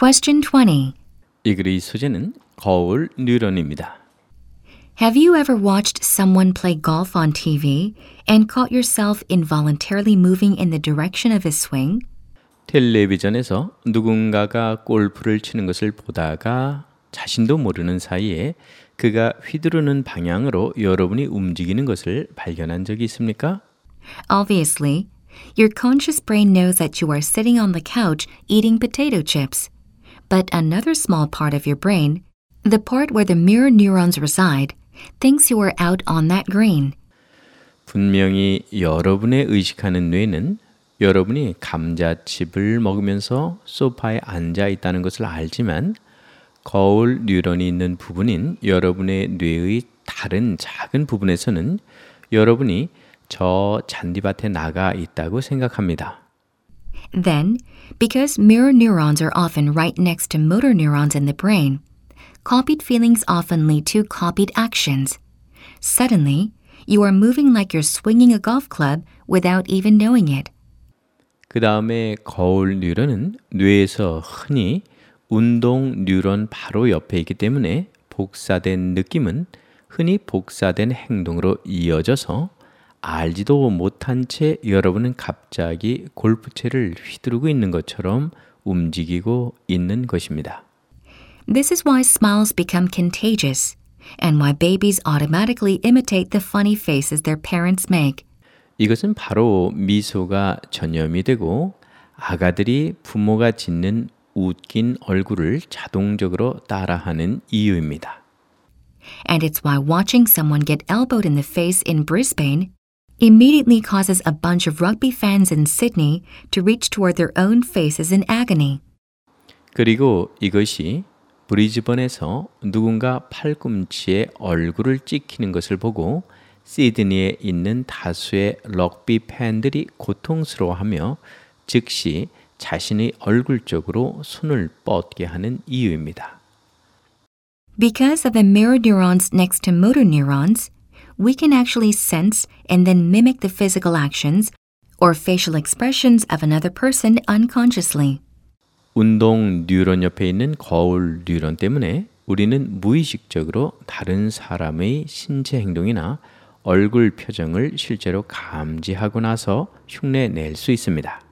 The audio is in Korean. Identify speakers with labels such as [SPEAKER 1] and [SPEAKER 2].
[SPEAKER 1] Question 20.
[SPEAKER 2] 이 글의 소재는 거울 뉴런입니다.
[SPEAKER 1] Have you ever watched someone play golf on TV and caught yourself involuntarily moving in the direction of his swing?
[SPEAKER 2] 텔레비전에서 누군가가 골프를 치는 것을 보다가 자신도 모르는 사이에 그가 휘두르는 방향으로 여러분이 움직이는 것을 발견한 적이 있습니까?
[SPEAKER 1] Obviously, your conscious brain knows that you are sitting on the couch eating potato chips. But another small part of your brain, the part where the mirror neurons reside, thinks you are out on that green.
[SPEAKER 2] 분명히 여러분의 의식하는 뇌는 여러분이 감자칩을 먹으면서 소파에 앉아 있다는 것을 알지만 거울 뉴런이 있는 부분인 여러분의 뇌의 다른 작은 부분에서는 여러분이 저 잔디밭에 나가 있다고 생각합니다.
[SPEAKER 1] Then, because mirror neurons are often right next to motor neurons in the brain, copied feelings often lead to copied actions. Suddenly, you are moving like you're swinging a golf club without even knowing it.
[SPEAKER 2] 그 다음에 거울 뉴런은 뇌에서 흔히 운동 뉴런 바로 옆에 있기 때문에 복사된 느낌은 흔히 복사된 행동으로 이어져서 알지도 못한 채 여러분은 갑자기 골프채를 휘두르고 있는 것처럼 움직이고 있는 것입니다.
[SPEAKER 1] This is why smiles become contagious, and why babies automatically imitate the funny faces their parents make.
[SPEAKER 2] 이것은 바로 미소가 전염이 되고 아가들이 부모가 짓는 웃긴 얼굴을 자동적으로 따라하는 이유입니다.
[SPEAKER 1] And it's why watching someone get elbowed in the face in Brisbane immediately causes a bunch of rugby fans in Sydney to reach toward their own faces in agony.
[SPEAKER 2] 그리고 이것이 브리즈번에서 누군가 팔꿈치에 얼굴을 찍히는 것을 보고 시드니에 있는 다수의 럭비 팬들이 고통스러워하며 즉시 자신의 얼굴 쪽으로 손을 뻗게 하는 이유입니다.
[SPEAKER 1] Because of the mirror neurons next to motor neurons, we can actually sense and then mimic the physical actions or facial expressions of another person unconsciously.
[SPEAKER 2] 운동 뉴런 옆에 있는 거울 뉴런 때문에 우리는 무의식적으로 다른 사람의 신체 행동이나 얼굴 표정을 실제로 감지하고 나서 흉내낼 수 있습니다.